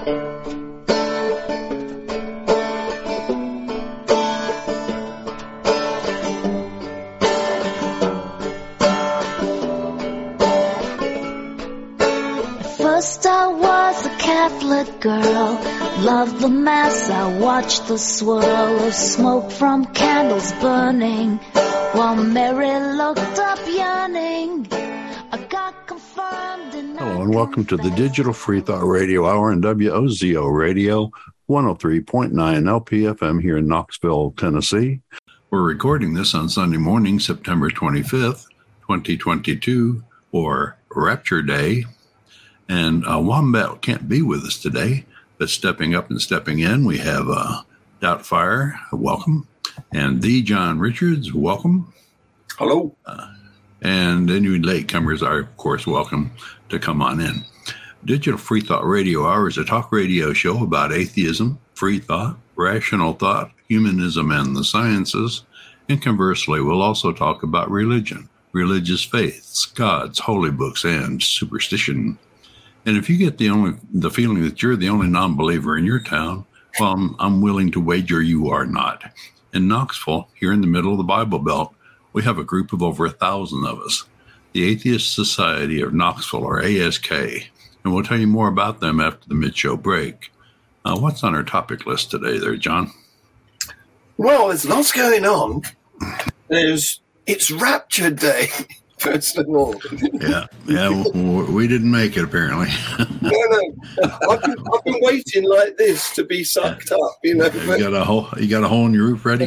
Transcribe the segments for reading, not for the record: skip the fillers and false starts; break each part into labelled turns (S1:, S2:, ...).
S1: First I was a Catholic girl, loved the mass, I watched the swirl of smoke from candles burning, while Mary looked up yearning. I got confirmed in.
S2: Hello and welcome to the Digital Free Thought Radio Hour on WOZO Radio 103.9 LPFM here in Knoxville, Tennessee. We're recording this on Sunday morning, September 25th, 2022, or Rapture Day. And Wombat can't be with us today, but stepping up and stepping in, we have Doubtfire, welcome, and the John Richards, welcome.
S3: Hello.
S2: And any latecomers are, of course, welcome to come on in. Digital Free Thought Radio Hour is a talk radio show about atheism, free thought, rational thought, humanism, and the sciences. And conversely, we'll also talk about religion, religious faiths, gods, holy books, and superstition. And if you get the feeling that you're the only non-believer in your town, well, I'm willing to wager you are not. In Knoxville, here in the middle of the Bible Belt, we have a group of over 1,000 of us, the Atheist Society of Knoxville, or ASK, and we'll tell you more about them after the mid-show break. What's on our topic list today there, John?
S3: Well, there's lots going on. It's Rapture Day, first of all.
S2: Yeah, we didn't make it, apparently.
S3: No. I've been waiting like this to be sucked up, you know.
S2: You got a hole in your roof ready?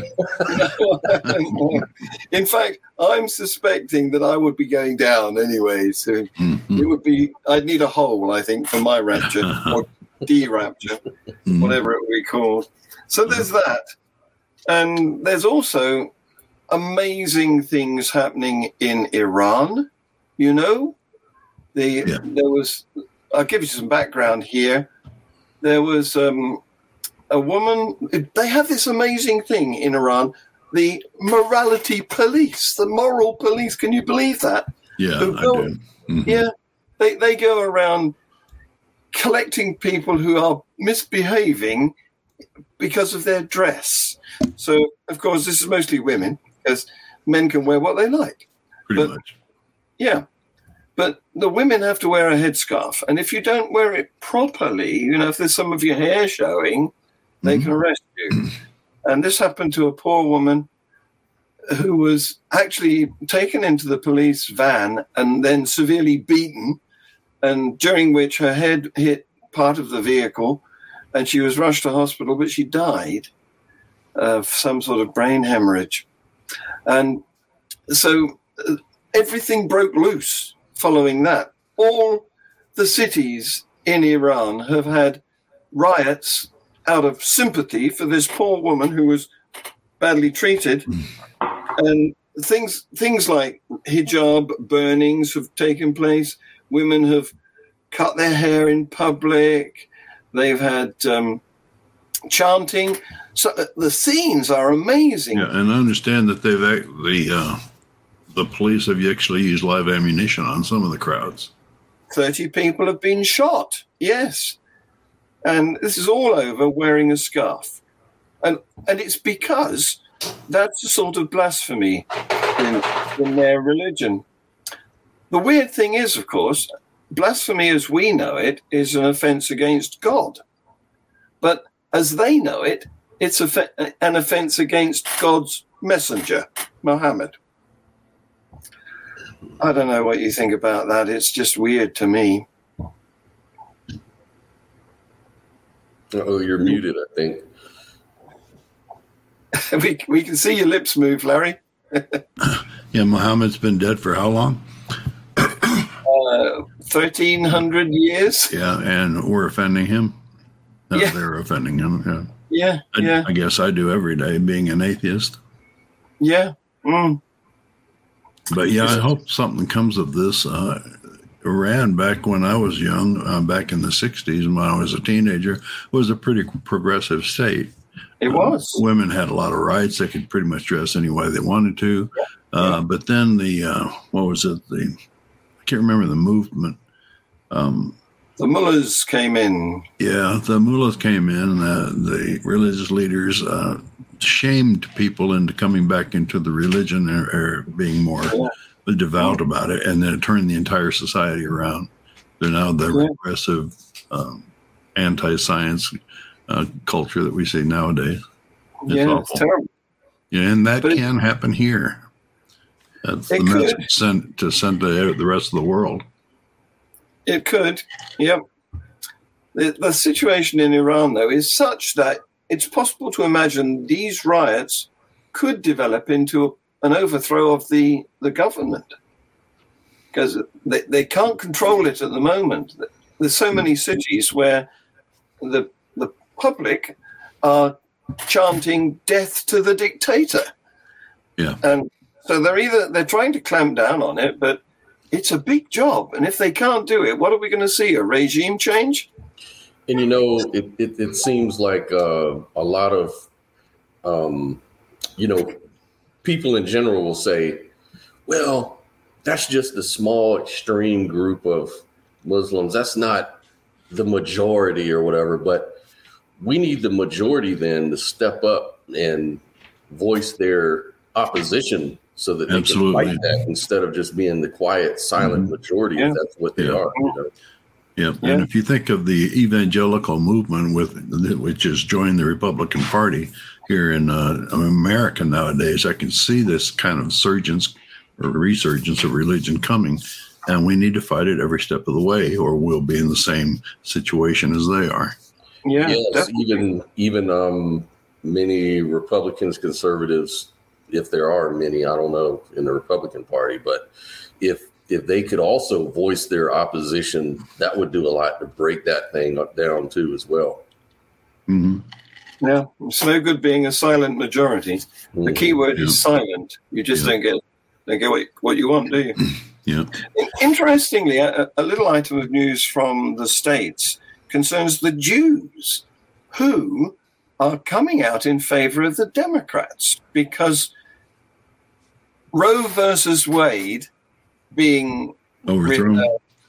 S3: In fact, I'm suspecting that I would be going down anyway, so it would be, I'd need a hole, I think, for my rapture, or de-rapture, whatever it would be called. So there's that. And there's also amazing things happening in Iran, you know. There was, I'll give you some background here. There was a woman, they have this amazing thing in Iran, the morality police, the moral police. Can you believe that?
S2: Yeah, I do. Mm-hmm.
S3: Yeah, they go around collecting people who are misbehaving because of their dress. So, of course, this is mostly women, because men can wear what they like.
S2: Pretty much.
S3: Yeah. But the women have to wear a headscarf. And if you don't wear it properly, you know, if there's some of your hair showing, they can arrest you. And this happened to a poor woman who was actually taken into the police van and then severely beaten, and during which her head hit part of the vehicle and she was rushed to hospital, but she died of some sort of brain hemorrhage. And so everything broke loose following that. All the cities in Iran have had riots out of sympathy for this poor woman who was badly treated. And things like hijab burnings have taken place. Women have cut their hair in public. They've had chanting. So the scenes are amazing.
S2: Yeah, and I understand that the police have actually used live ammunition on some of the crowds.
S3: 30 people have been shot. Yes. And this is all over wearing a scarf. And it's because that's a sort of blasphemy in their religion. The weird thing is, of course, blasphemy as we know it is an offense against God. But as they know it, it's an offense against God's messenger, Muhammad. I don't know what you think about that. It's just weird to me.
S4: Oh, you're muted, I think.
S3: We can see your lips move, Larry.
S2: Yeah, Muhammad's been dead for how long?
S3: 1,300 years.
S2: Yeah, and we're offending him. They're offending him.
S3: Yeah.
S2: I guess I do every day, being an atheist.
S3: Yeah.
S2: But yeah, I hope something comes of this. Iran, back when I was young, back in the 60s, when I was a teenager, was a pretty progressive state.
S3: It was.
S2: Women had a lot of rights. They could pretty much dress any way they wanted to. But then I can't remember the movement.
S3: The the mullahs came in.
S2: Yeah, the mullahs came in. The religious leaders shamed people into coming back into the religion or being more devout about it, and then it turned the entire society around. They're now the regressive, anti-science culture that we see nowadays. It's
S3: terrible.
S2: Yeah, and that can happen here. That's the message sent to the rest of the world.
S3: It could, yep. The situation in Iran, though, is such that it's possible to imagine these riots could develop into an overthrow of the government, because they can't control it at the moment. There's so many cities where the public are chanting "death to the dictator."
S2: Yeah, and
S3: so they're trying to clamp down on it, but it's a big job. And if they can't do it, what are we going to see? A regime change?
S4: And it seems like a lot of people in general will say, well, that's just a small extreme group of Muslims. That's not the majority or whatever. But we need the majority then to step up and voice their opposition so that they can fight that instead of just being the quiet, silent majority. If that's what they are.
S2: Yeah, and if you think of the evangelical movement, which has joined the Republican Party here in America nowadays, I can see this kind of resurgence of religion coming, and we need to fight it every step of the way, or we'll be in the same situation as they are.
S3: Yeah,
S4: yes, even many Republicans, conservatives, if there are many, I don't know, in the Republican Party, but if they could also voice their opposition, that would do a lot to break that thing down too as well.
S2: Mm-hmm.
S3: Yeah, it's no good being a silent majority. Mm-hmm. The key word is silent. You just don't get what you want, do you?
S2: Yeah.
S3: Interestingly, a little item of news from the States concerns the Jews who are coming out in favor of the Democrats because Roe versus Wade being
S2: overthrown,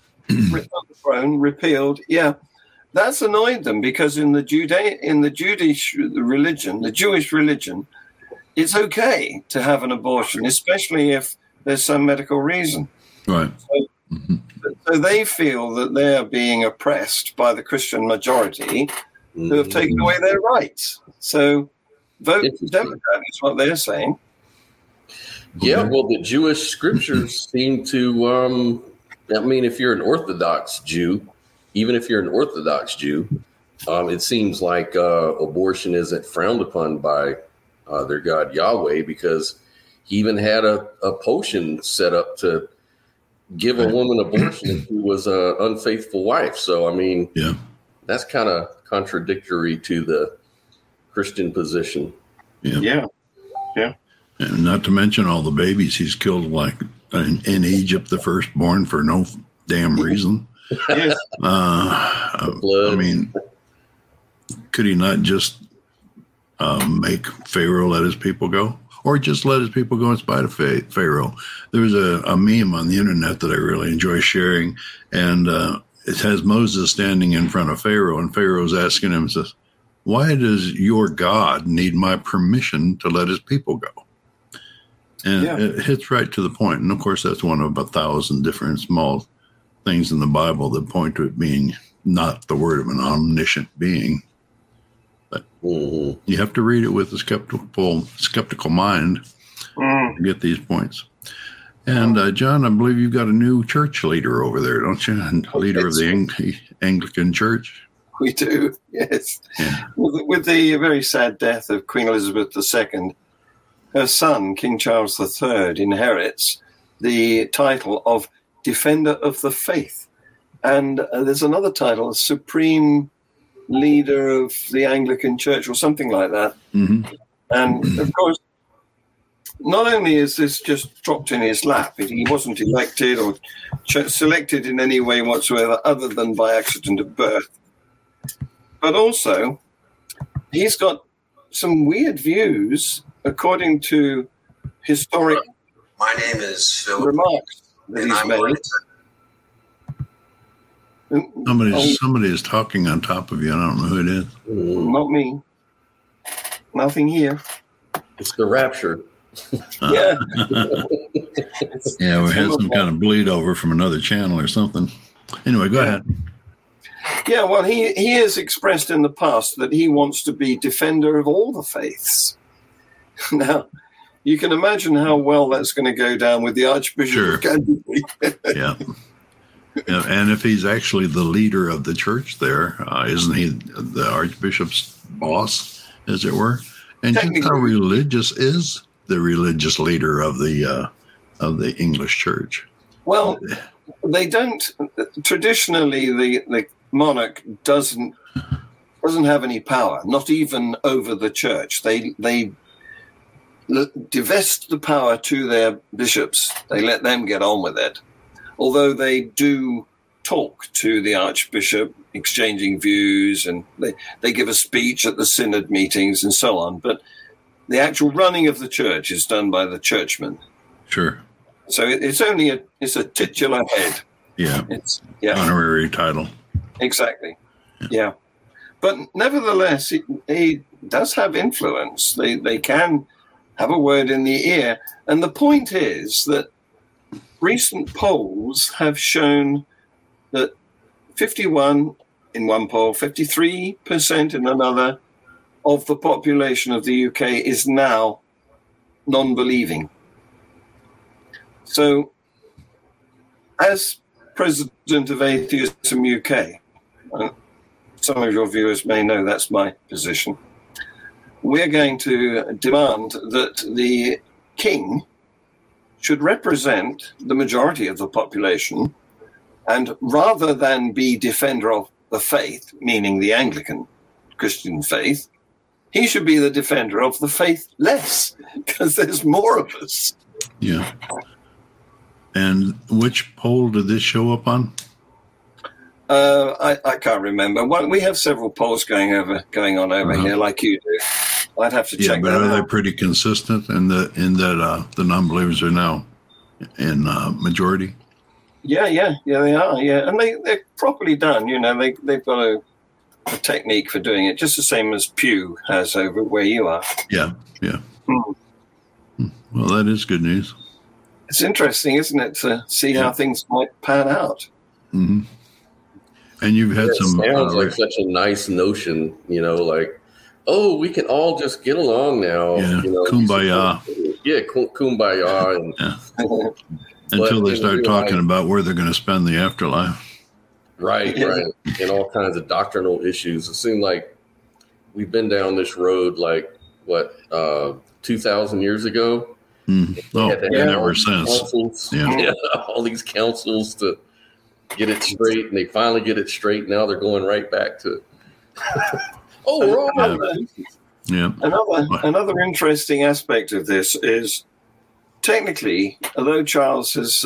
S3: repealed. Yeah, that's annoyed them because in the Jewish religion, it's okay to have an abortion, especially if there's some medical reason.
S2: Right.
S3: So they feel that they are being oppressed by the Christian majority who have taken away their rights. So vote Democrat is what they're saying.
S4: Yeah, well, the Jewish scriptures seem to, if you're an Orthodox Jew, even if you're an Orthodox Jew, it seems like abortion isn't frowned upon by their God Yahweh, because he even had a potion set up to give a woman abortion if she was an unfaithful wife. So, that's kind of contradictory to the Christian position.
S3: Yeah.
S2: And not to mention all the babies he's killed, like in Egypt, the firstborn for no damn reason.
S3: Yes.
S2: Could he not just make Pharaoh let his people go? Or just let his people go in spite of Pharaoh? There was a meme on the internet that I really enjoy sharing, and it has Moses standing in front of Pharaoh, and Pharaoh's asking him, says, "Why does your God need my permission to let his people go?" And it hits right to the point. And of course, that's one of 1,000 different small things in the Bible that point to it being not the word of an omniscient being. But you have to read it with a skeptical mind to get these points. And John, I believe you've got a new church leader over there, don't you? And leader of the Anglican Church.
S3: We do, yes. Yeah. With the very sad death of Queen Elizabeth II, her son, King Charles III, inherits the title of Defender of the Faith. And there's another title, Supreme Leader of the Anglican Church, or something like that.
S2: Mm-hmm.
S3: And, of course, not only is this just dropped in his lap, he wasn't elected or selected in any way whatsoever other than by accident of birth, but also he's got some weird views according to historic
S5: My name is Philip,
S3: remarks that
S5: and
S3: he's
S5: I'm
S3: made.
S5: going
S2: Somebody is talking on top of you. I don't know who it is.
S3: Not me. Nothing here.
S4: It's the rapture.
S3: Yeah.
S2: Yeah, we had some kind of bleed over from another channel or something. Anyway, go ahead.
S3: Yeah, well, he has expressed in the past that he wants to be defender of all the faiths. Now, you can imagine how well that's going to go down with the Archbishop of Canterbury.
S2: Yeah. Yeah, and if he's actually the leader of the church there, isn't he the Archbishop's boss, as it were? And just how religious is the religious leader of the English church?
S3: Well, they don't. Traditionally, the monarch doesn't have any power, not even over the church. They divest the power to their bishops. They let them get on with it. Although they do talk to the Archbishop, exchanging views, and they give a speech at the synod meetings and so on. But the actual running of the church is done by the churchmen.
S2: Sure.
S3: So it's a titular head.
S2: Yeah. Honorary title.
S3: Exactly. Yeah. But nevertheless, he does have influence. They can have a word in the ear. And the point is that recent polls have shown that 51 in one poll, 53% in another of the population of the UK is now non-believing. So, as president of Atheism UK, some of your viewers may know that's my position, we're going to demand that the king should represent the majority of the population, and rather than be defender of the faith, meaning the Anglican Christian faith, he should be the defender of the faithless, because there's more of us.
S2: Yeah. And which poll did this show up on?
S3: I can't remember. We have several polls going on over here, like you do. I'd have to check.
S2: Yeah, but are they pretty consistent in that the non-believers are now in majority?
S3: Yeah, they are. Yeah, and they're properly done. You know, they've got a technique for doing it, just the same as Pew has over where you are.
S2: Yeah. Well, that is good news.
S3: It's interesting, isn't it, to see how things might pan out.
S2: Mm-hmm. And you've had some.
S4: Sounds like such a nice notion, like, oh, we can all just get along now.
S2: Yeah, kumbaya.
S4: Yeah, kumbaya. And,
S2: Until they start talking about where they're going to spend the afterlife.
S4: Right. And all kinds of doctrinal issues. It seemed like we've been down this road, 2,000 years ago.
S2: Mm-hmm. Oh, and ever since.
S4: Yeah, all these councils to get it straight, and they finally get it straight. Now they're going right back to, we're all
S2: Yeah.
S3: Another interesting aspect of this is, technically, although Charles has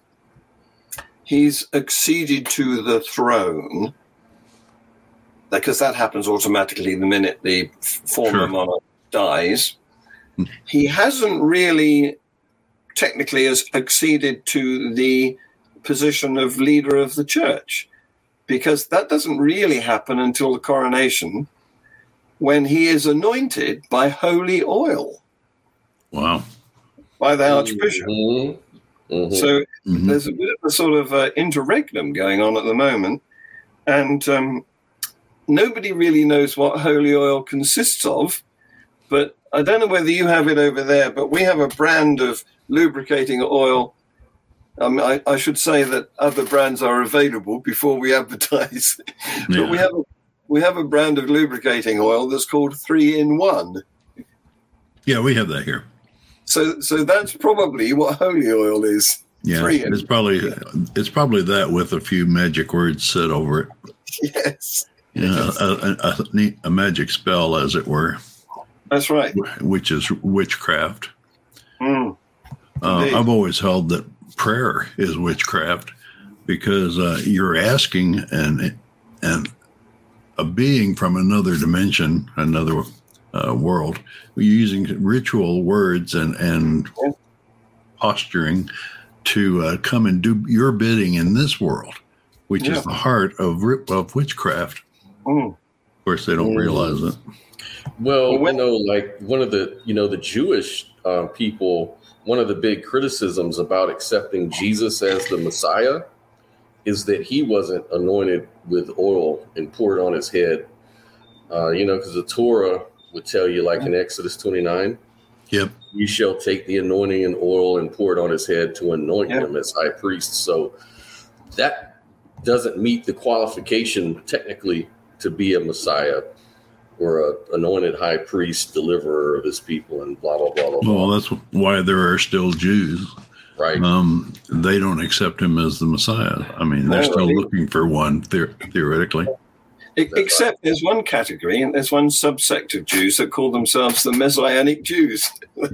S3: he's acceded to the throne, because that happens automatically the minute the former monarch dies, he hasn't really technically acceded to the position of leader of the church, because that doesn't really happen until the coronation, when he is anointed by holy oil.
S2: Wow.
S3: By the Archbishop.
S4: Mm-hmm.
S3: So there's a bit of a sort of interregnum going on at the moment, and nobody really knows what holy oil consists of, but I don't know whether you have it over there, but we have a brand of lubricating oil. I should say that other brands are available before we advertise.
S2: Yeah.
S3: But we have a brand of lubricating oil that's called 3-in-1.
S2: Yeah, we have that here.
S3: So that's probably what holy oil is.
S2: Yeah, it's probably that with a few magic words said over it.
S3: Yes.
S2: A magic spell, as it were.
S3: That's right.
S2: Which is witchcraft. I've always held that prayer is witchcraft, because you're asking and a being from another dimension, another world, using ritual words and posturing to come and do your bidding in this world, which is the heart of witchcraft. Of course, they don't realize it.
S4: Well, like one of the, the Jewish people, one of the big criticisms about accepting Jesus as the Messiah is that he wasn't anointed with oil and poured on his head. Because the Torah would tell you, like in Exodus 29,
S2: yep,
S4: you shall take the anointing and oil and pour it on his head to anoint him as high priest. So that doesn't meet the qualification technically to be a Messiah or an anointed high priest, deliverer of his people, and blah, blah, blah, blah, blah.
S2: Well, that's why there are still Jews.
S4: Right.
S2: They don't accept him as the Messiah. I mean, they're still looking for one, theoretically.
S3: Except there's one category, and there's one subsect of Jews that call themselves the Messianic Jews.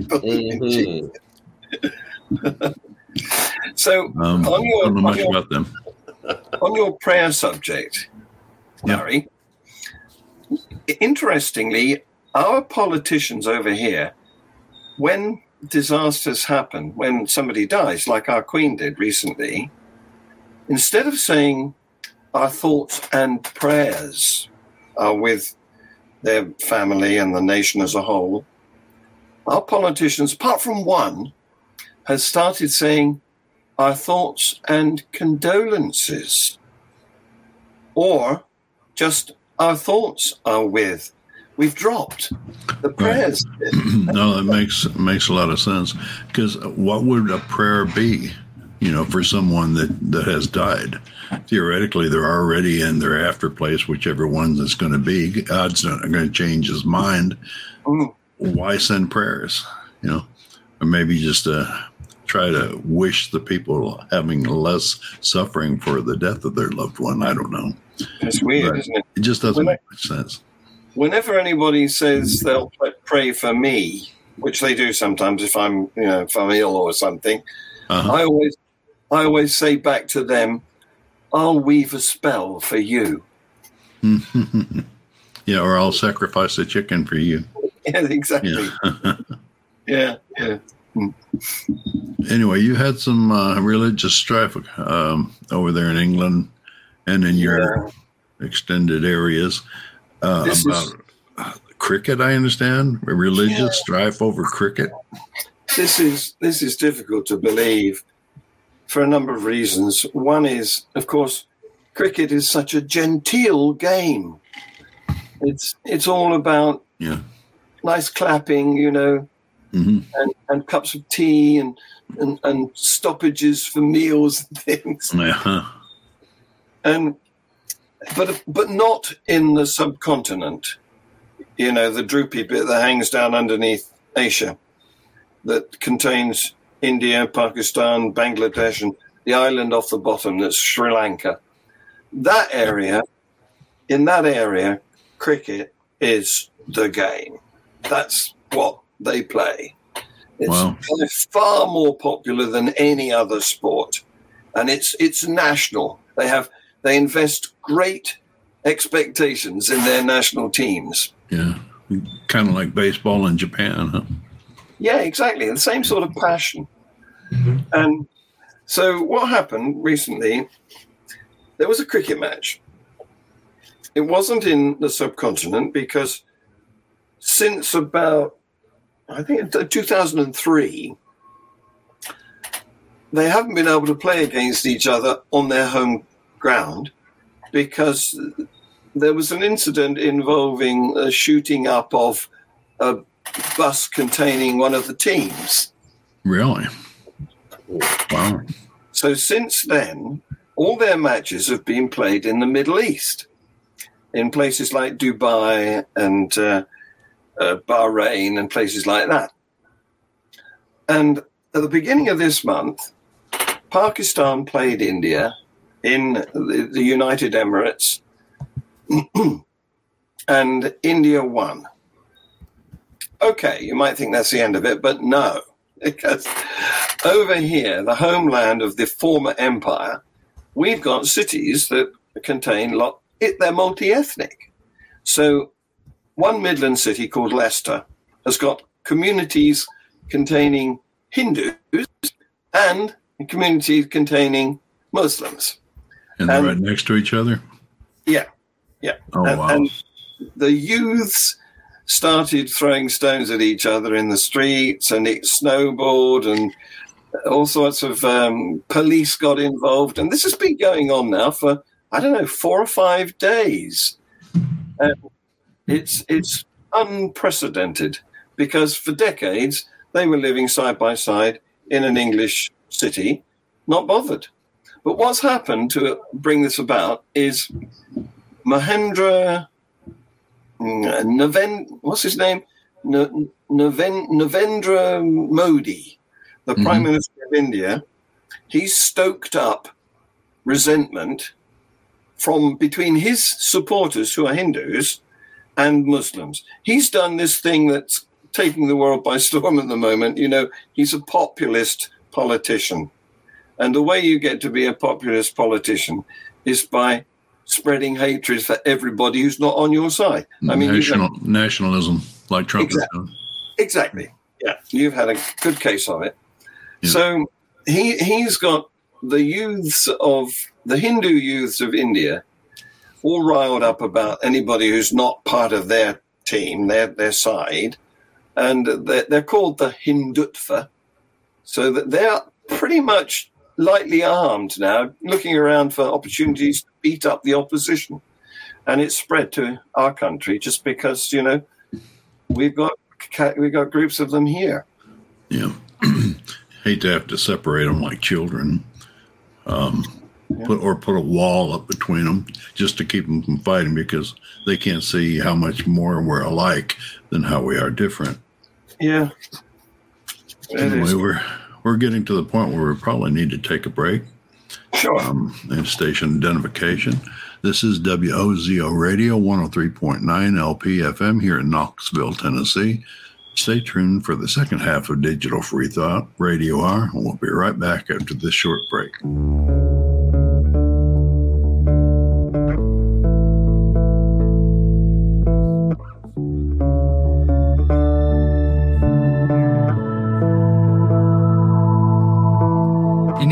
S3: So,
S2: I don't know much about them.
S3: On your prayer subject, Larry, interestingly, our politicians over here, when disasters happen, when somebody dies, like our Queen did recently, instead of saying our thoughts and prayers are with their family and the nation as a whole, our politicians, apart from one, has started saying our thoughts and condolences, or just our thoughts are with. We've dropped the prayers.
S2: No, that makes a lot of sense, because what would a prayer be, for someone that has died? Theoretically, they're already in their after place, whichever one that's going to be. God's not going to change his mind. Why send prayers? Or maybe just try to wish the people having less suffering for the death of their loved one. I don't know.
S3: That's weird, isn't it?
S2: It just doesn't make much sense.
S3: Whenever anybody says they'll pray for me, which they do sometimes if I'm ill or something, I always say back to them, I'll weave a spell for you.
S2: Yeah, or I'll sacrifice a chicken for you.
S3: Yeah, exactly. Yeah.
S2: Anyway, you had some religious strife over there in England and in your extended areas about cricket, I understand. Religious strife over cricket.
S3: This is difficult to believe for a number of reasons. One is, of course, cricket is such a genteel game. It's all about nice clapping, and cups of tea and stoppages for meals and things. But not in the subcontinent. The droopy bit that hangs down underneath Asia, that contains India, Pakistan, Bangladesh, and the island off the bottom that's Sri Lanka. In that area, cricket is the game. That's what they play. It's far more popular than any other sport, and it's national. They invest great expectations in their national teams.
S2: Yeah, kind of like baseball in Japan, huh?
S3: Yeah, exactly. The same sort of passion. And so what happened recently, there was a cricket match. It wasn't in the subcontinent because since about, I think, 2003, they haven't been able to play against each other on their home ground because there was an incident involving a shooting up of a bus containing one of the teams.
S2: Really? Wow.
S3: So since then, all their matches have been played in the Middle East, in places like Dubai and Bahrain and places like that. And at the beginning of this month, Pakistan played India in the United Emirates, and India won. Okay, you might think that's the end of it, but no, because over here, the homeland of the former empire, we've got cities that contain they're multi-ethnic. So one Midland city called Leicester has got communities containing Hindus and communities containing Muslims.
S2: And they're right next to each other?
S3: Yeah.
S2: Oh, wow.
S3: And the youths started throwing stones at each other in the streets, and it snowballed, and all sorts of police got involved. And this has been going on now for, 4 or 5 days. It's unprecedented, because for decades they were living side by side in an English city, not bothered. But what's happened to bring this about is Mahendra what's his name? Narendra Modi, the Prime Minister of India. He's stoked up resentment from between his supporters, who are Hindus, and Muslims. He's done this thing that's taking the world by storm at the moment. He's a populist politician. And the way you get to be a populist politician is by spreading hatred for everybody who's not on your side. I mean,
S2: nationalism, like Trump has done.
S3: Exactly. Yeah, you've had a good case of it. Yeah. So he's got the Hindu youths of India all riled up about anybody who's not part of their team, their side, and they're called the Hindutva. So that they're pretty much lightly armed now, looking around for opportunities to beat up the opposition. And it's spread to our country just because, we've got groups of them here.
S2: Yeah. Hate to have to separate them like children, put a wall up between them just to keep them from fighting, because they can't see how much more we're alike than how we are different.
S3: Yeah.
S2: Anyway, we're getting to the point where we probably need to take a break.
S3: Sure.
S2: And station identification. This is WOZO Radio 103.9 LP FM here in Knoxville, Tennessee. Stay tuned for the second half of Digital Free Thought Radio Hour, and we'll be right back after this short break.
S5: In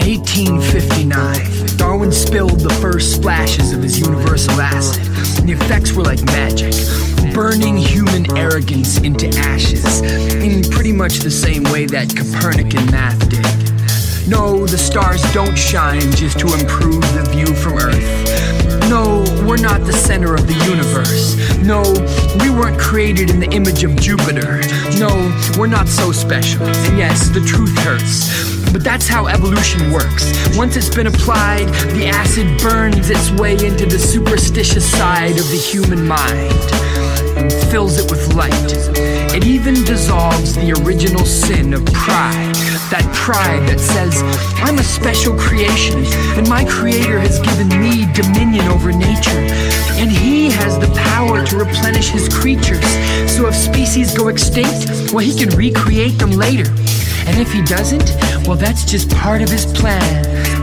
S5: 1859, Darwin spilled the first splashes of his universal acid, and the effects were like magic, burning human arrogance into ashes, in pretty much the same way that Copernican math did. No, the stars don't shine just to improve the view from Earth. No, we're not the center of the universe. No, we weren't created in the image of Jupiter. No, we're not so special. And yes, the truth hurts. But that's how evolution works. Once it's been applied, the acid burns its way into the superstitious side of the human mind and fills it with light. It even dissolves the original sin of pride. That pride that says, I'm a special creation, and my Creator has given me dominion over nature, and He has the power to replenish His creatures. So if species go extinct, well, He can recreate them later. And if He doesn't, well, that's just part of His plan.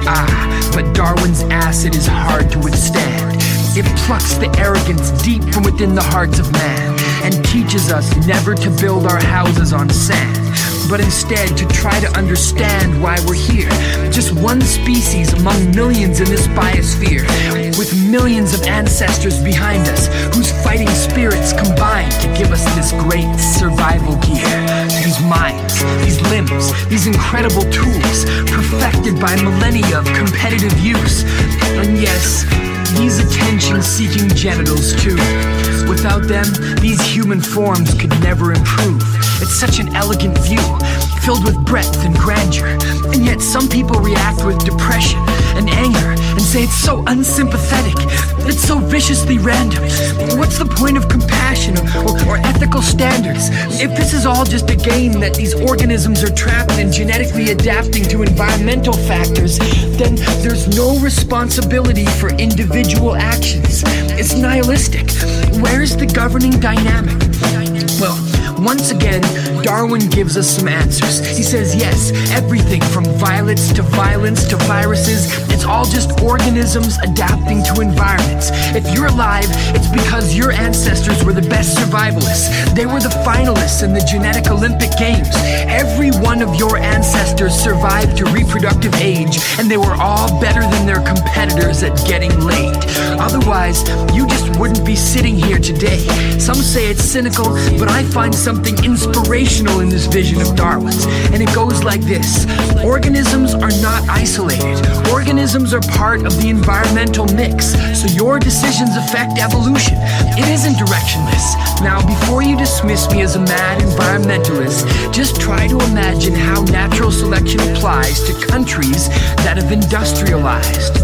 S5: But Darwin's acid is hard to withstand. It plucks the arrogance deep from within the hearts of man and teaches us never to build our houses on sand, but instead to try to understand why we're here. Just one species among millions in this biosphere, with millions of ancestors behind us, whose fighting spirits combine to give us this great survival gear. These minds, these limbs, these incredible tools, perfected by millennia of competitive use. And yes, these attention-seeking genitals too. Without them, these human forms could never improve. It's such an elegant view, filled with breadth and grandeur. And yet some people react with depression and anger and say it's so unsympathetic, it's so viciously random. What's the point of compassion or ethical standards if this is all just a game that these organisms are trapped in, genetically adapting to environmental factors? Then there's no responsibility for individual actions. It's nihilistic. Where's the governing dynamic? Well, once again, Darwin gives us some answers. He says, yes, everything from violets to violence to viruses, it's all just organisms adapting to environments. If you're alive, it's because your ancestors were the best survivalists. They were the finalists in the Genetic Olympic Games. Every one of your ancestors survived to reproductive age, and they were all better than their competitors at getting laid. Otherwise, you just wouldn't be sitting here today. Some say it's cynical, but I find something inspirational in this vision of Darwin's. And it goes like this. Organisms are not isolated. Organisms are part of the environmental mix, so your decisions affect evolution. It isn't directionless. Now, before you dismiss me as a mad environmentalist, just try to imagine how natural selection applies to countries that have industrialized.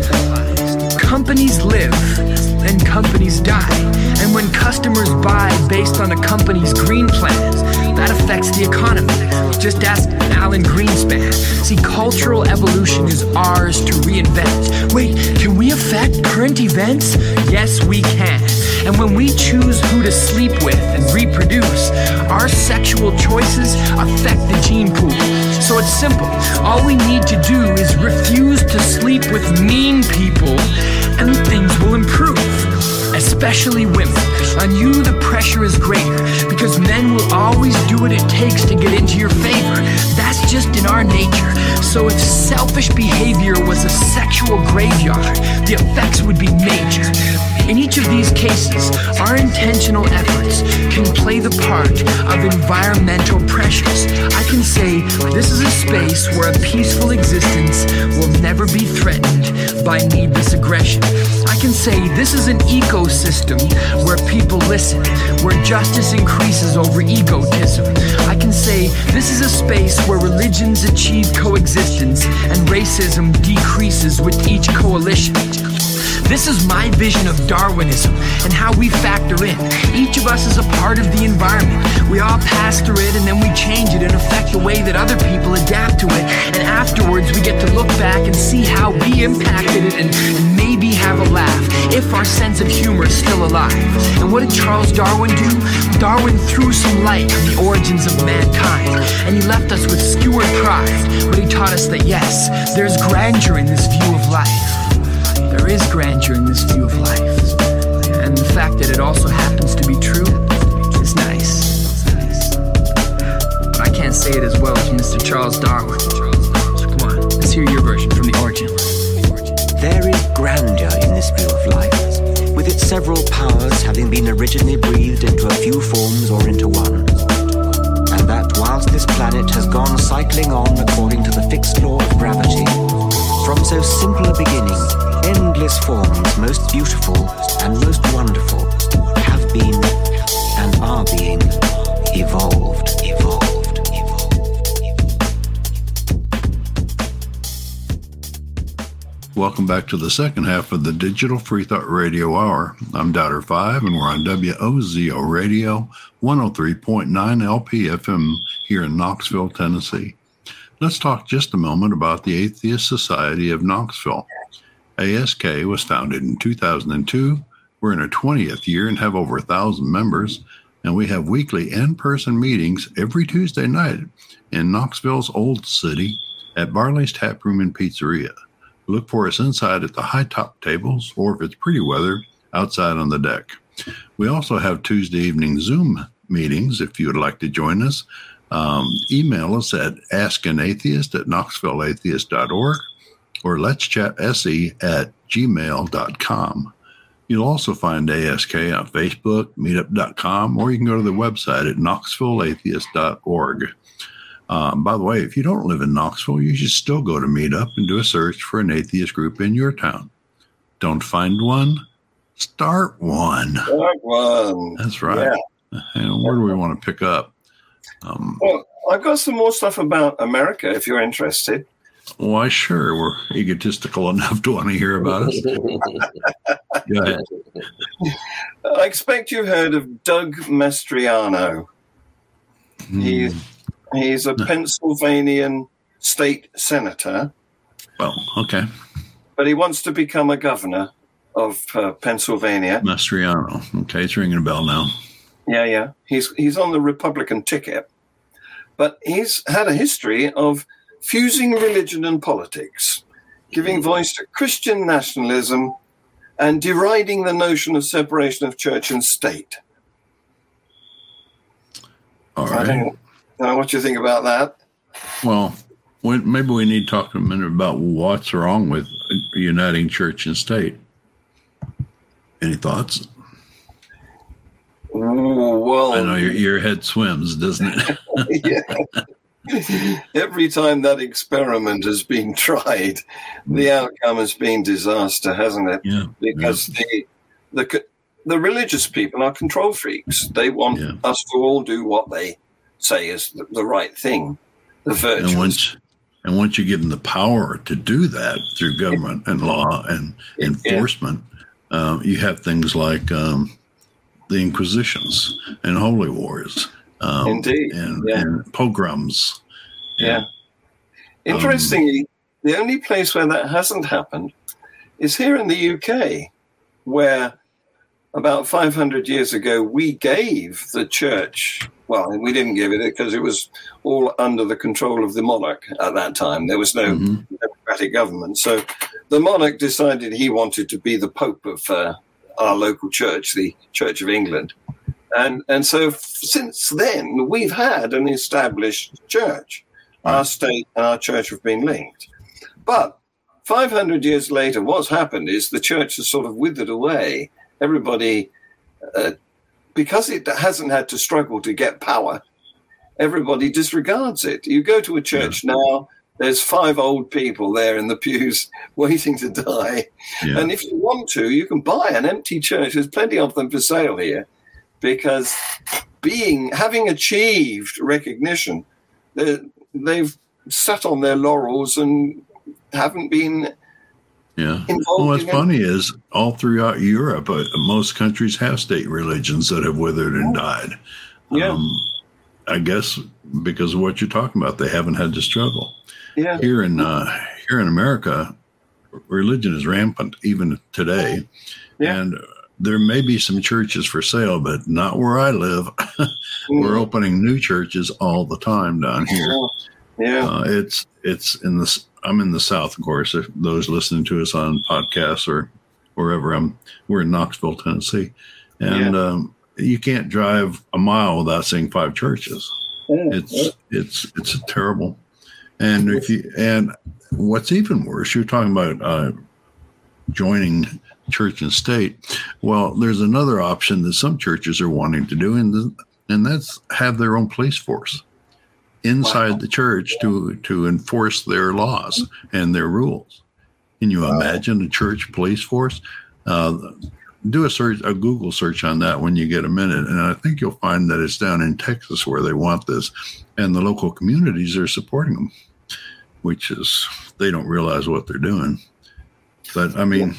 S5: Companies live and companies die. And when customers buy based on a company's green plans, that affects the economy. Just ask Alan Greenspan. See, cultural evolution is ours to reinvent. Wait, can we affect current events? Yes, we can. And when we choose who to sleep with and reproduce, our sexual choices affect the gene pool. So it's simple. All we need to do is refuse to sleep with mean people, and things will improve. Especially women. On you, the pressure is greater because men will always do what it takes to get into your favor. That's just in our nature. So if selfish behavior was a sexual graveyard, the effects would be major. In each of these cases, our intentional efforts can play the part of environmental pressures. I can say this is a space where a peaceful existence will never be threatened by needless aggression. I can say this is an ecosystem where people listen, where justice increases over egotism. I can say this is a space where religions achieve coexistence and racism decreases with each coalition. This is my vision of Darwinism and how we factor in. Each of us is a part of the environment. We all pass through it and then we change it and affect the way that other people adapt to it. And afterwards we get to look back and see how we impacted it and maybe have a laugh if our sense of humor is still alive. And what did Charles Darwin do? Darwin threw some light on the origins of mankind, and he left us with skewered pride, but he taught us that yes, there's grandeur in this view of life. There is grandeur in this view of life. And the fact that it also happens to be true is nice. But I can't say it as well as Mr. Charles Darwin. So come on, let's hear your version from the origin.
S6: There is grandeur in this view of life, with its several powers having been originally breathed into a few forms or into one. And that whilst this planet has gone cycling on according to the fixed law of gravity, from so simple a beginning, endless forms, most beautiful and most wonderful, have been and are being evolved.
S2: Welcome back to the second half of the Digital Free Thought Radio Hour. I'm Doubter 5, and we're on WOZO Radio 103.9 LPFM here in Knoxville, Tennessee. Let's talk just a moment about the Atheist Society of Knoxville. ASK was founded in 2002. We're in our 20th year and have over 1,000 members, and we have weekly in-person meetings every Tuesday night in Knoxville's Old City at Barley's Tap Room and Pizzeria. Look for us inside at the high top tables, or if it's pretty weather, outside on the deck. We also have Tuesday evening Zoom meetings if you would like to join us. Email us at askanatheist@knoxvilleatheist.org or let'schatsE@gmail.com. You'll also find ASK on Facebook, meetup.com, or you can go to the website at knoxvilleatheist.org. By the way, if you don't live in Knoxville, you should still go to Meetup and do a search for an atheist group in your town. Don't find one? Start one.
S3: Start one.
S2: That's right. Yeah. And where do we want to pick up?
S3: Well, I've got some more stuff about America if you're interested.
S2: Why, sure. We're egotistical enough to want to hear about us. Go ahead.
S3: I expect you've heard of Doug Mastriano. He's a Pennsylvania state senator.
S2: Well, okay.
S3: But he wants to become a governor of Pennsylvania.
S2: Mastriano. Okay, it's ringing a bell now.
S3: Yeah. He's on the Republican ticket. But he's had a history of fusing religion and politics, giving voice to Christian nationalism, and deriding the notion of separation of church and state. I don't know what you think about that.
S2: Well, maybe we need to talk a minute about what's wrong with uniting church and state. Any thoughts?
S3: Well,
S2: I know your head swims, doesn't it?
S3: Yeah. Every time that experiment has been tried, the outcome has been disaster, hasn't it?
S2: Yeah.
S3: Because the religious people are control freaks. They want us to all do what they say is the right thing, the virtuous.
S2: And once you give them the power to do that through government and law and enforcement, you have things like the Inquisitions and holy wars.
S3: Indeed.
S2: And pogroms.
S3: Yeah. Interestingly, the only place where that hasn't happened is here in the UK, where about 500 years ago, we gave the church, well, we didn't give it because it was all under the control of the monarch at that time. There was no democratic government. So the monarch decided he wanted to be the Pope of our local church, the Church of England. And so since then, we've had an established church. Our state and our church have been linked. But 500 years later, what's happened is the church has sort of withered away. Everybody, because it hasn't had to struggle to get power, everybody disregards it. You go to a church now, there's 5 old people there in the pews waiting to die. Yeah. And if you want to, you can buy an empty church. There's plenty of them for sale here. Because having achieved recognition, they've sat on their laurels and haven't been involved.
S2: Well, what's funny is all throughout Europe, most countries have state religions that have withered and died.
S3: Yeah.
S2: I guess because of what you're talking about, they haven't had to struggle.
S3: Yeah.
S2: Here in America, religion is rampant even today, and there may be some churches for sale, but not where I live. We're opening new churches all the time down here.
S3: Yeah.
S2: It's in this. I'm in the South, of course. If those listening to us on podcasts or wherever, we're in Knoxville, Tennessee, and you can't drive a mile without seeing 5 churches. It's terrible. And what's even worse, you're talking about joining church and state. Well, there's another option that some churches are wanting to do, and that's have their own police force inside the church to enforce their laws and their rules. Can you imagine a church police force? Do a Google search on that when you get a minute, and I think you'll find that it's down in Texas where they want this, and the local communities are supporting them, which is they don't realize what they're doing. But I mean.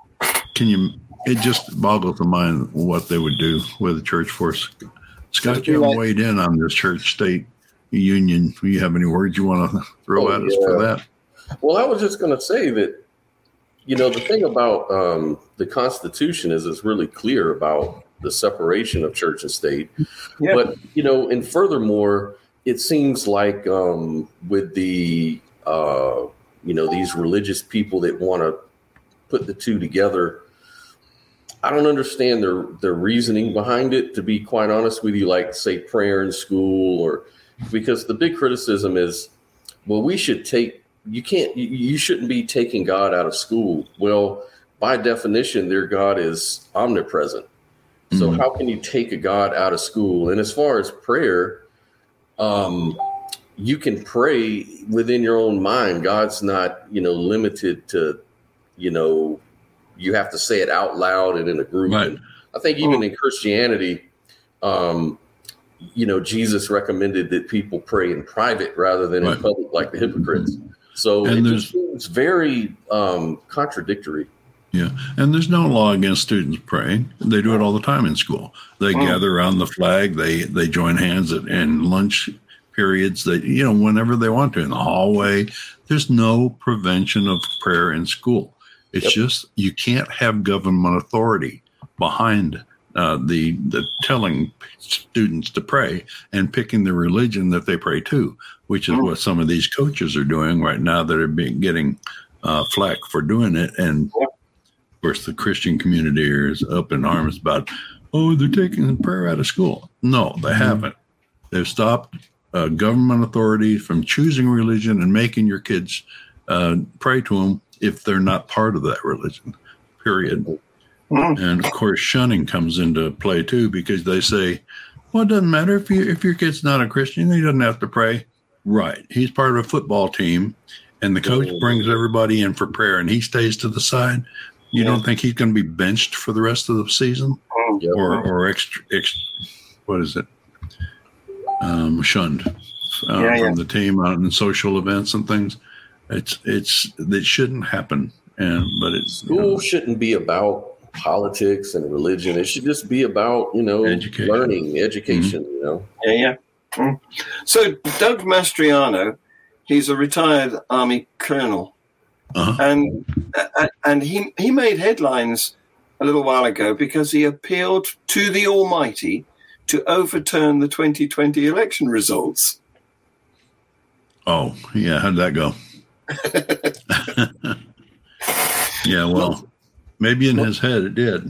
S2: It just boggles the mind what they would do with a church force. Scott, you haven't weighed in on this church-state union. Do you have any words you want to throw at us for that?
S4: Well, I was just going to say that, the thing about the Constitution is it's really clear about the separation of church and state. Yeah. But, and furthermore, it seems like with the, these religious people that want to put the two together, I don't understand their reasoning behind it, to be quite honest with you, like say prayer in school, because the big criticism is, well, you shouldn't be taking God out of school. Well, by definition, their God is omnipresent. So how can you take a God out of school? And as far as prayer, you can pray within your own mind. God's not, limited to, you have to say it out loud and in a group. Right. And I think even in Christianity, Jesus recommended that people pray in private rather than in public, like the hypocrites. So it just seems very contradictory.
S2: Yeah. And there's no law against students praying. They do it all the time in school. They gather around the flag. They join hands in lunch periods that, whenever they want to in the hallway. There's no prevention of prayer in school. It's just you can't have government authority behind the telling students to pray and picking the religion that they pray to, which is what some of these coaches are doing right now that are getting flack for doing it. And of course, the Christian community is up in arms about, they're taking the prayer out of school. No, they haven't. They've stopped government authorities from choosing religion and making your kids pray to them if they're not part of that religion, period. And, of course, shunning comes into play, too, because they say, well, it doesn't matter if your kid's not a Christian, he doesn't have to pray. Right. He's part of a football team, and the coach brings everybody in for prayer, and he stays to the side. You don't think he's going to be benched for the rest of the season? Or what is it? Shunned from the team out in social events and things. It shouldn't happen.
S4: School shouldn't be about politics and religion. It should just be about, education. Learning, education,
S3: So Doug Mastriano, he's a retired Army colonel. And he made headlines a little while ago because he appealed to the Almighty to overturn the 2020 election results.
S2: Oh, yeah. How'd that go? Yeah, well, maybe in his head it did.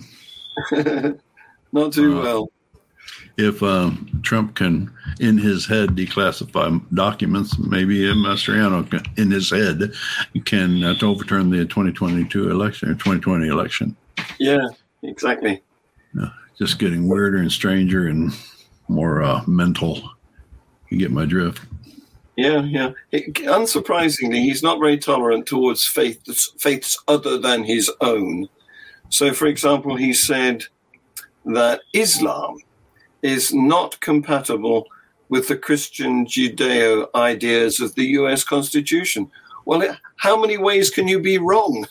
S3: Not too well.
S2: If Trump can, in his head, declassify documents, maybe Mastriano can, in his head, can overturn the 2022 election or 2020 election.
S3: Yeah, exactly.
S2: Just getting weirder and stranger and more mental. You get my drift.
S3: Yeah. Unsurprisingly, he's not very tolerant towards faiths other than his own. So, for example, he said that Islam is not compatible with the Christian Judeo ideas of the U.S. Constitution. Well, how many ways can you be wrong?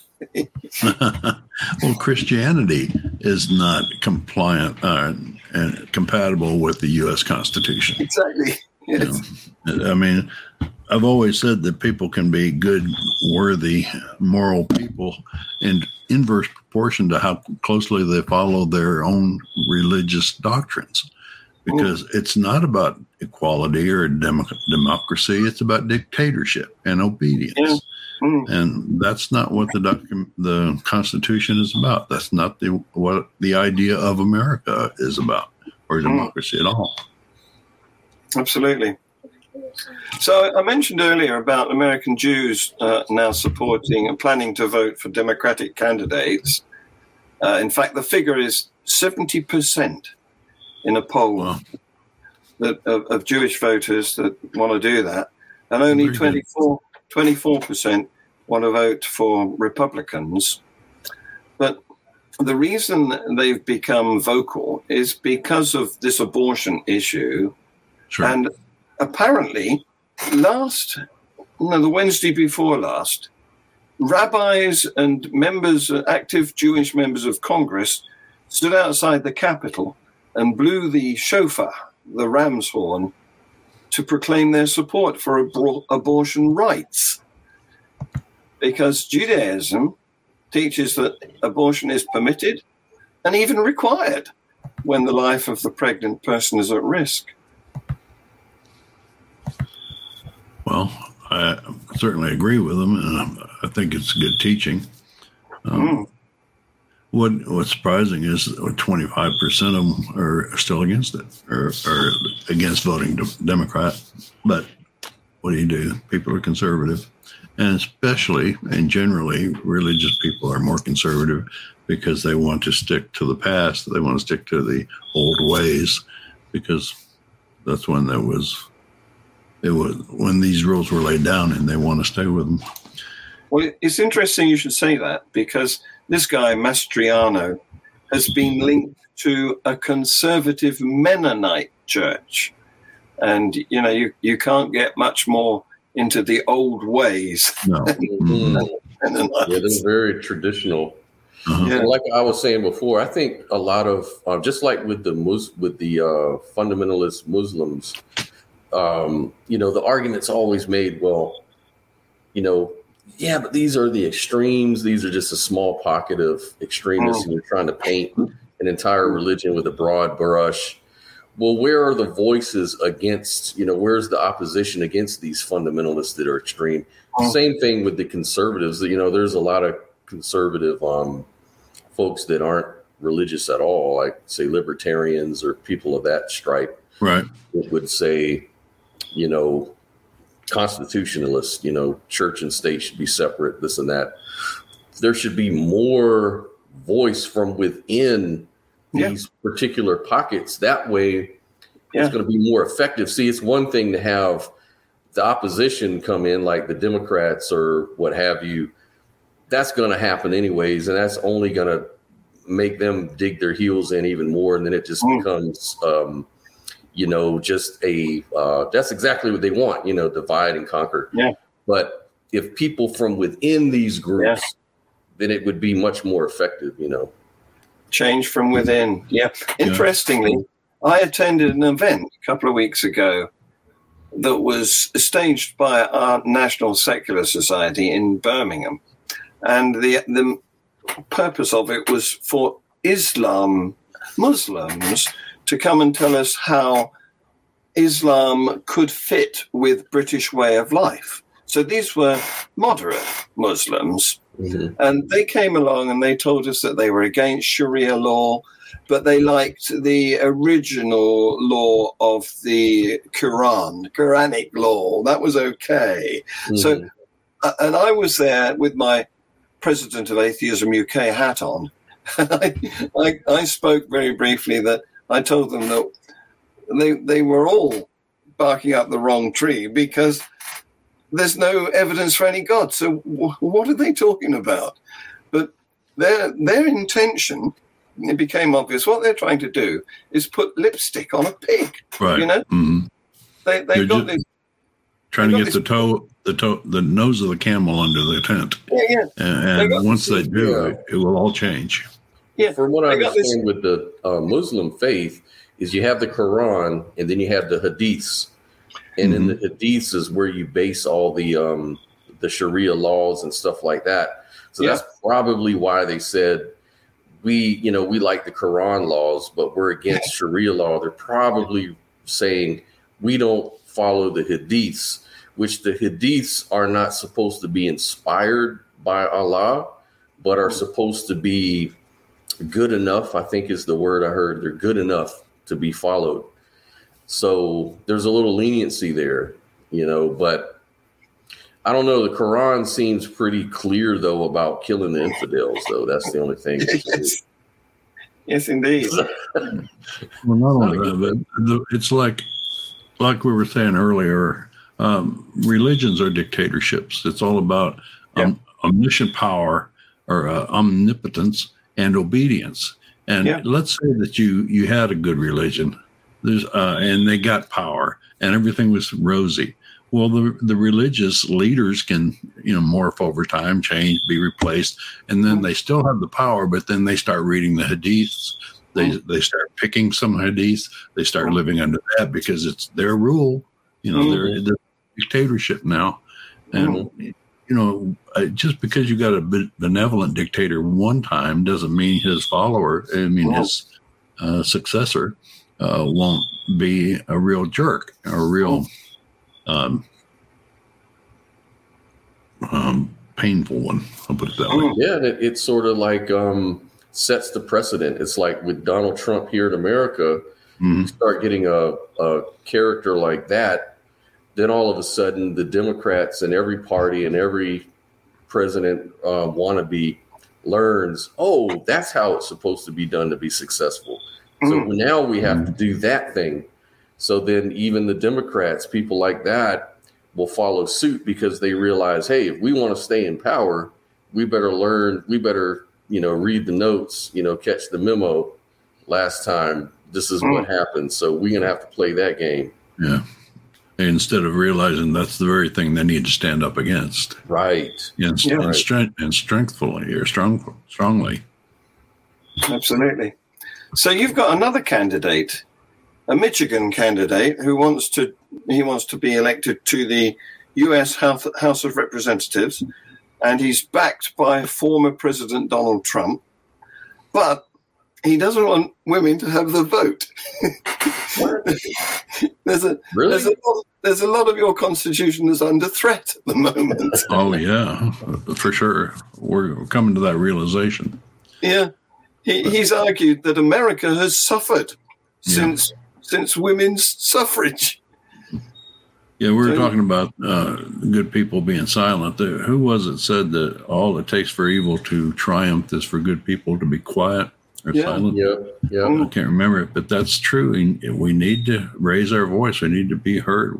S2: Well, Christianity is not compliant and compatible with the U.S. Constitution.
S3: Exactly. Yes.
S2: I mean, I've always said that people can be good, worthy, moral people in inverse proportion to how closely they follow their own religious doctrines. Because it's not about equality or democracy. It's about dictatorship and obedience. Yeah. And that's not what the Constitution is about. That's not what the idea of America is about, or democracy at all.
S3: Absolutely. So I mentioned earlier about American Jews now supporting and planning to vote for Democratic candidates. In fact, the figure is 70% in a poll of Jewish voters that want to do that, and only 24% want to vote for Republicans. But the reason they've become vocal is because of this abortion issue.
S2: Sure.
S3: And apparently, the Wednesday before last, rabbis and active Jewish members of Congress stood outside the Capitol and blew the shofar, the ram's horn, to proclaim their support for abortion rights. Because Judaism teaches that abortion is permitted and even required when the life of the pregnant person is at risk.
S2: Well, I certainly agree with them, and I think it's good teaching. What's surprising is that 25% of them are still against it, or against voting Democrat. But what do you do? People are conservative, and especially and generally, religious people are more conservative because they want to stick to the past. They want to stick to the old ways because that's when when these rules were laid down, and they want to stay with them.
S3: Well, it's interesting you should say that, because this guy, Mastriano, has been linked to a conservative Mennonite church. And, you can't get much more into the old ways.
S2: No.
S4: Yeah, they're very traditional. Yeah. And like I was saying before, I think a lot of, just like with the fundamentalist Muslims, the argument's always made, well, but these are the extremes. These are just a small pocket of extremists, and you're trying to paint an entire religion with a broad brush. Well, where are the voices against, where's the opposition against these fundamentalists that are extreme? Same thing with the conservatives. There's a lot of conservative folks that aren't religious at all, like say libertarians or people of that stripe,
S2: right,
S4: would say, you know, constitutionalists, you know, church and state should be separate, this and that. There should be more voice from within these particular pockets. That way it's going to be more effective. See, it's one thing to have the opposition come in like the Democrats or what have you. That's going to happen anyways. And that's only going to make them dig their heels in even more. And then it just becomes, you know, just that's exactly what they want, you know, divide and conquer. Yeah. But if people from within these groups, then it would be much more effective, you know.
S3: Change from within. Yeah. Interestingly, I attended an event a couple of weeks ago that was staged by our National Secular Society in Birmingham. And the purpose of it was for Muslims to come and tell us how Islam could fit with British way of life. So these were moderate Muslims. Mm-hmm. And they came along and they told us that they were against Sharia law, but they liked the original law of the Quranic law. That was okay. Mm-hmm. So, and I was there with my President of Atheism UK hat on. I spoke very briefly that I told them that they were all barking up the wrong tree because there's no evidence for any God. So what are they talking about? But their intention, it became obvious. What they're trying to do is put lipstick on a pig.
S2: Right.
S3: You know, they got this.
S2: Trying to get the nose of the camel under the tent.
S3: Yeah.
S2: And once they do, it will all change.
S3: Yeah.
S4: From what I understand with the Muslim faith is you have the Quran and then you have the Hadiths. And in the Hadiths is where you base all the Sharia laws and stuff like that. So that's probably why they said we like the Quran laws, but we're against Sharia law. They're probably saying we don't follow the Hadiths, which the Hadiths are not supposed to be inspired by Allah, but are supposed to be good enough, I think is the word I heard. They're good enough to be followed. So there's a little leniency there, you know, but I don't know. The Quran seems pretty clear, though, about killing the infidels, though. That's the only thing.
S3: Yes, indeed.
S2: Well, not only that, but it's like we were saying earlier, religions are dictatorships. It's all about omniscient power or omnipotence and obedience. And let's say that you had a good religion. And they got power and everything was rosy. Well, the religious leaders can, morph over time, change, be replaced, and then they still have the power, but then they start reading the hadiths. They start picking some hadiths. They start living under that because it's their rule. They're dictatorship now. And, just because you got a benevolent dictator one time doesn't mean his follower, his successor, won't be a real jerk, a real painful one. I'll put it that way.
S4: Yeah, it's sort of like sets the precedent. It's like with Donald Trump here in America, you start getting a character like that, then all of a sudden the Democrats and every party and every president wannabe learns, oh, that's how it's supposed to be done to be successful. So now we have to do that thing. So then even the Democrats, people like that, will follow suit because they realize, hey, if we want to stay in power, we better learn, we better, read the notes, catch the memo last time. This is what happened. So we're going to have to play that game.
S2: Yeah. Instead of realizing that's the very thing they need to stand up against.
S4: Right.
S2: And strengthfully or strongly.
S3: Absolutely. So you've got another candidate, a Michigan candidate, who wants to be elected to the U.S. House of Representatives, and he's backed by former President Donald Trump, but he doesn't want women to have the vote. There's a lot of your constitution is under threat at the moment.
S2: Oh yeah, for sure. We're coming to that realization.
S3: Yeah. He's argued that America has suffered since women's suffrage.
S2: Yeah, we were talking about good people being silent. Who was it said that all it takes for evil to triumph is for good people to be quiet or silent?
S4: Yeah.
S2: I can't remember it, but that's true. We need to raise our voice. We need to be heard.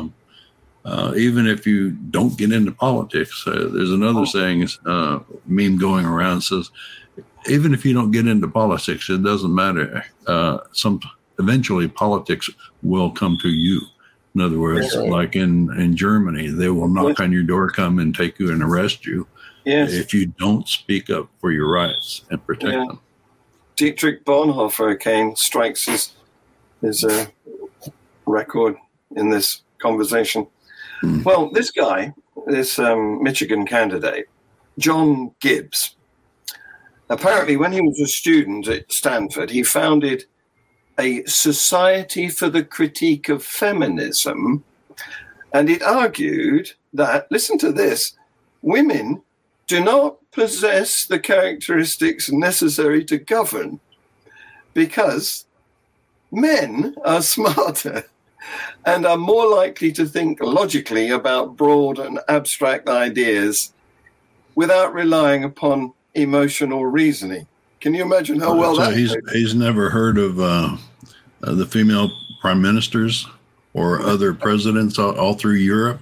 S2: Even if you don't get into politics, there's another saying, meme going around says, even if you don't get into politics, it doesn't matter. Eventually politics will come to you. In other words, like in Germany, they will knock on your door, come and take you and arrest you if you don't speak up for your rights and protect them.
S3: Dietrich Bonhoeffer strikes his record in this conversation. Well, this guy, this Michigan candidate, John Gibbs, apparently when he was a student at Stanford, he founded a Society for the Critique of Feminism, and it argued that, listen to this, women do not possess the characteristics necessary to govern because men are smarter and are more likely to think logically about broad and abstract ideas without relying upon emotional reasoning. Can you imagine how well that
S2: he's never heard of the female prime ministers or other presidents all through Europe?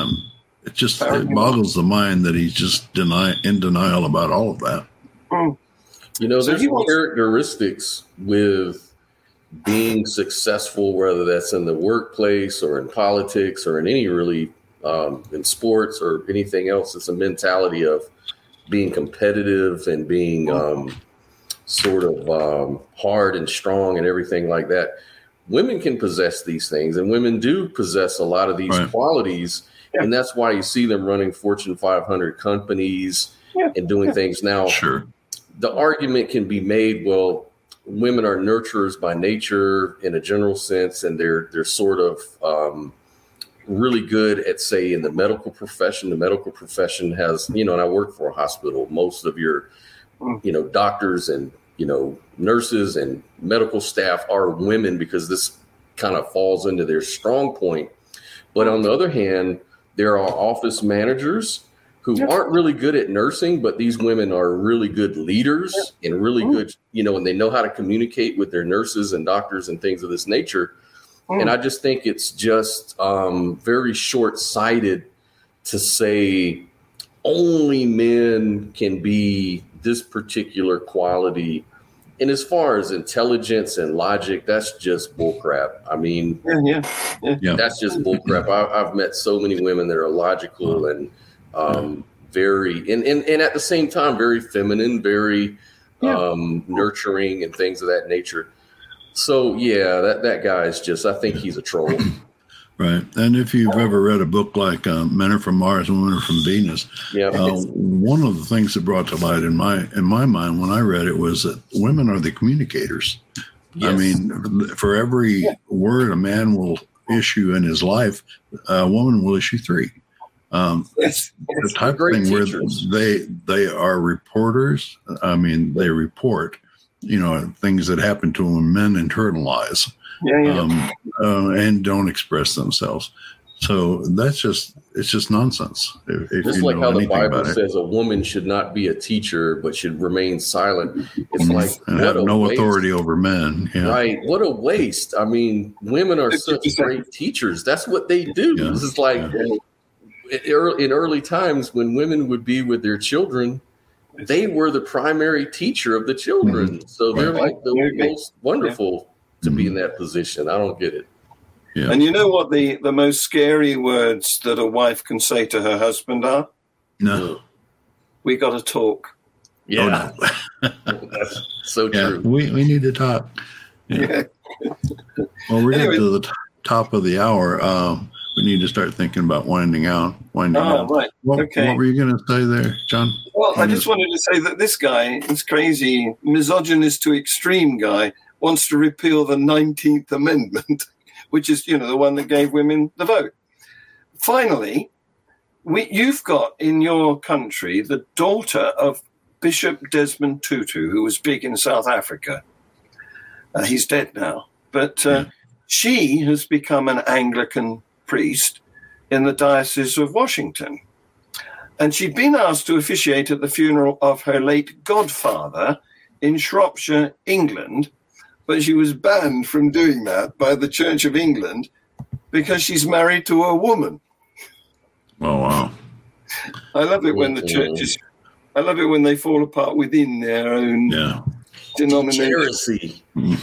S2: It boggles the mind that he's just in denial about all of that.
S4: You know, there's characteristics with being successful, whether that's in the workplace or in politics or in any really in sports or anything else. It's a mentality of being competitive and being sort of hard and strong and everything like that. Women can possess these things, and women do possess a lot of these qualities. Yeah. And that's why you see them running Fortune 500 companies and doing things now.
S2: Sure.
S4: The argument can be made, well, women are nurturers by nature in a general sense, and they're sort of really good at, say, in the medical profession. The medical profession has, and I work for a hospital. Most of your doctors and, nurses and medical staff are women because this kind of falls into their strong point. But on the other hand, there are office managers who aren't really good at nursing, but these women are really good leaders and really good, and they know how to communicate with their nurses and doctors and things of this nature. And I just think it's just very short-sighted to say only men can be this particular quality. And as far as intelligence and logic, that's just bullcrap. I mean, that's just bullcrap. I've met so many women that are logical and very, and at the same time, very feminine, very nurturing and things of that nature. So, that guy is just, I think he's a troll.
S2: Right. And if you've ever read a book like Men Are From Mars and Women Are From Venus, one of the things that brought to light in my mind when I read it was that women are the communicators. Yes. I mean, for every word a man will issue in his life, a woman will issue 3. The type of thing where they are reporters. I mean, they report, things that happen to them, men internalize. And don't express themselves. So it's just nonsense. If
S4: just like how the Bible says a woman should not be a teacher, but should remain silent. It's like,
S2: and have no authority over men. Yeah.
S4: Right. What a waste. I mean, women are such great teachers. That's what they do. Yeah. This is like in early times when women would be with their children, they were the primary teacher of the children. Mm-hmm. So they're like the most wonderful to be in that position. I don't get it.
S3: Yeah. And you know what the most scary words that a wife can say to her husband are?
S2: No.
S3: We got to talk.
S4: Yeah. Oh, no. That's so true.
S2: We need to talk. Yeah. Well, we're getting to the top of the hour. We need to start thinking about winding out.
S3: Right.
S2: What were you going to say there, John?
S3: Well, I just wanted to say that this guy, this crazy misogynist to extreme guy, wants to repeal the 19th Amendment, which is, the one that gave women the vote. Finally, you've got in your country the daughter of Bishop Desmond Tutu, who was big in South Africa. He's dead now. But she has become an Anglican priest in the Diocese of Washington. And she'd been asked to officiate at the funeral of her late godfather in Shropshire, England, but she was banned from doing that by the Church of England because she's married to a woman.
S2: Oh, wow.
S3: I love it when the churches, I love it when they fall apart within their own denomination.
S4: Heresy.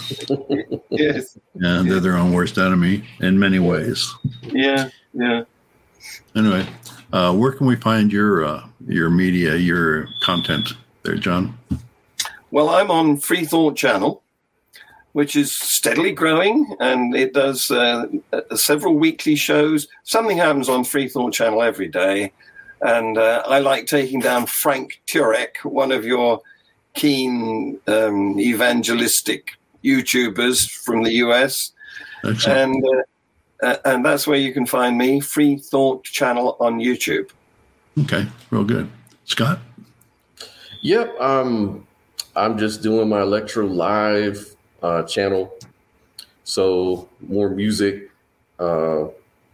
S3: Yes.
S2: Yeah, they're their own worst enemy in many ways.
S3: Yeah, yeah.
S2: Anyway, where can we find your media, your content there, John?
S3: Well, I'm on Free Thought Channel, which is steadily growing, and it does several weekly shows. Something happens on Free Thought Channel every day, and I like taking down Frank Turek, one of your keen evangelistic YouTubers from the US. Excellent. And that's where you can find me, Free Thought Channel on YouTube.
S2: Okay, real good. Scott?
S4: Yep, I'm just doing my Electro Live channel. So more music going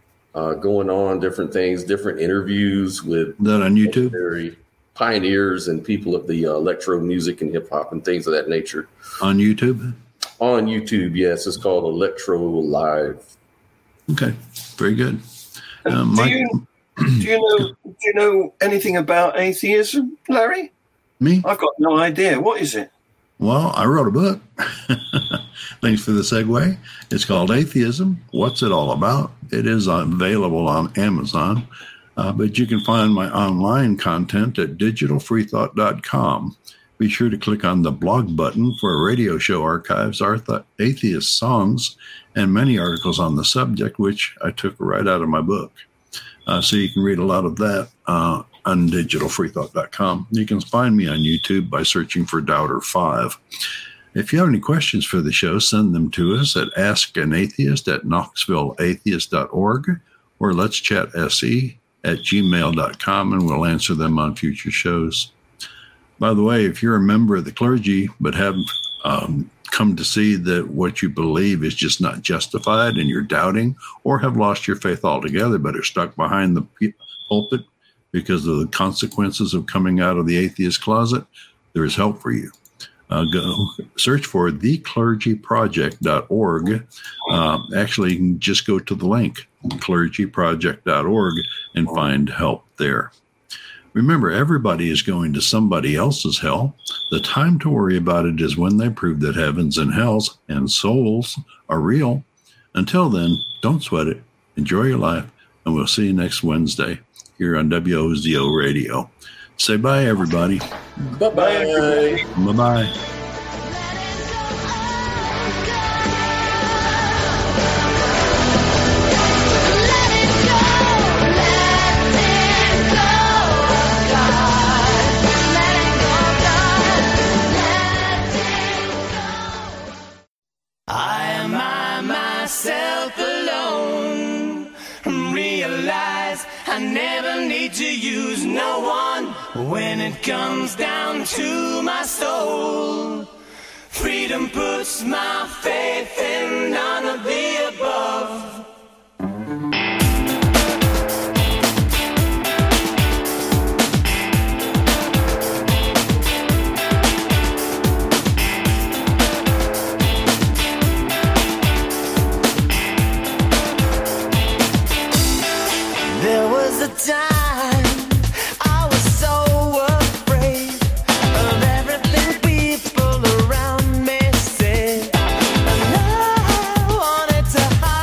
S4: on, different things, different interviews with
S2: that on YouTube,
S4: pioneers and people of the electro music and hip hop and things of that nature.
S2: On YouTube?
S4: On YouTube, yes. It's called Electro Live.
S2: Okay, very good.
S3: Do you know anything about atheism, Larry?
S2: Me?
S3: I've got no idea. What is it?
S2: Well, I wrote a book. Thanks for the segue. It's called Atheism. What's it all about? It is available on Amazon, but you can find my online content at digitalfreethought.com. Be sure to click on the blog button for radio show archives, atheist songs, and many articles on the subject, which I took right out of my book. So you can read a lot of that on digitalfreethought.com. You can find me on YouTube by searching for Doubter5. If you have any questions for the show, send them to us at askanatheist@knoxvilleatheist.org or let'schatsE@gmail.com, and we'll answer them on future shows. By the way, if you're a member of the clergy but haven't come to see that what you believe is just not justified and you're doubting, or have lost your faith altogether but are stuck behind the pulpit because of the consequences of coming out of the atheist closet, there is help for you. Go search for theclergyproject.org. Actually, you can just go to the link, clergyproject.org, and find help there. Remember, everybody is going to somebody else's hell. The time to worry about it is when they prove that heavens and hells and souls are real. Until then, don't sweat it. Enjoy your life, and we'll see you next Wednesday here on WOZO Radio. Say bye, everybody.
S4: Bye-bye, everybody.
S2: Bye-bye.
S7: I never need to use no one when it comes down to my soul. Freedom puts my faith in none of the above. There was a time I was so afraid of everything people around me said, and I wanted to hide.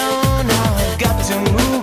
S7: down, I've got to move